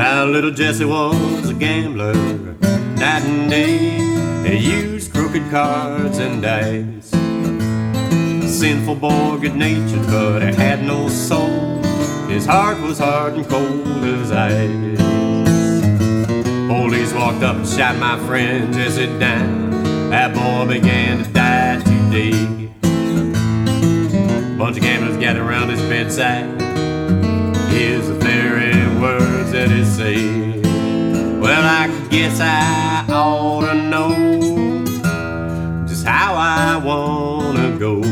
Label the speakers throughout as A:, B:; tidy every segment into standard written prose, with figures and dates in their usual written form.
A: Now little Jesse was a gambler, night and day. He used crooked cards and dice. A sinful boy, good-natured, but he had no soul. His heart was hard and cold as ice. Police walked up and shot my friend Jesse down. That boy began to die today. Bunch of gamblers gathered around his bedside. Here's the very words that he said. Well, I guess I ought to know just how I wanna go.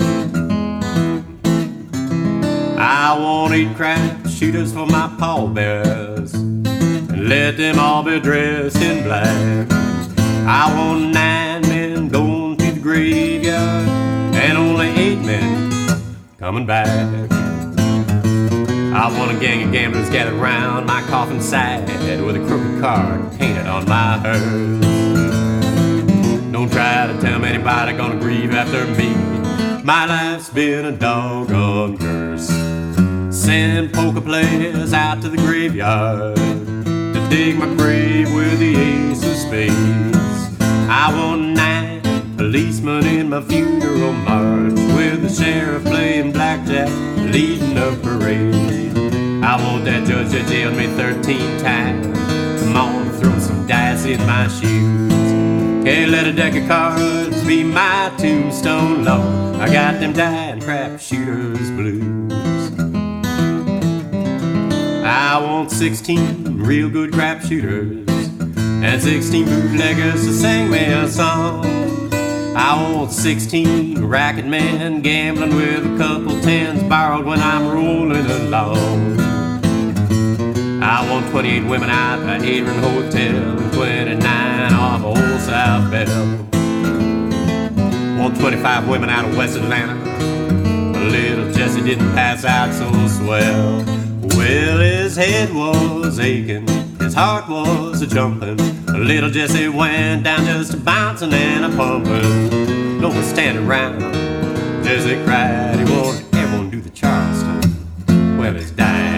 A: I want 8 crap shooters for my pallbearers, and let them all be dressed in black. I want 9 men going to the graveyard, and only 8 men coming back. I want a gang of gamblers gathered around my coffin side with a crooked card painted on my hearse. Don't try to tell me anybody gonna grieve after me. My life's been a doggone curse. Send poker players out to the graveyard to dig my grave with the ace of spades. I want 9 policemen in my funeral march, with the sheriff playing blackjack, leading a parade. I want that judge that jailed me 13 times. Come on, throw some dice in my shoes. Can't let a deck of cards be my tombstone, Lord. I got them dying crap shooters blues. I want 16 real good crap shooters and 16 bootleggers to sing me a song. I want 16 racket men gambling with a couple tens borrowed when I'm rolling along. I want 28 women out at Adrian Hotel and 29 off Old South Bell. Want 25 women out of West Atlanta. Little Jesse didn't pass out so swell. Well, his head was aching, his heart was a-jumping. Little Jesse went down just a-bouncing and a-pumping. No one standing around. Jesse cried, he wanted everyone to do the Charleston. Well, he's dying.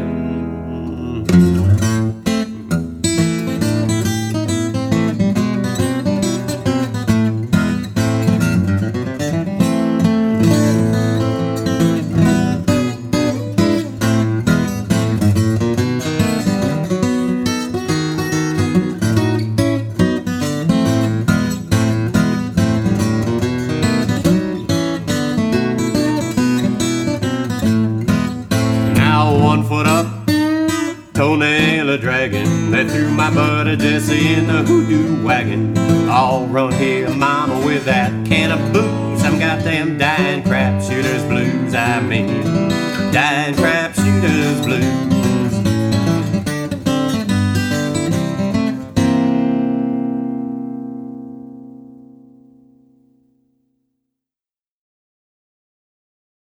A: Toenail a dragon, they threw my buddy Jesse in the hoodoo wagon. All run here, mama, with that can of booze. I'm goddamn dying.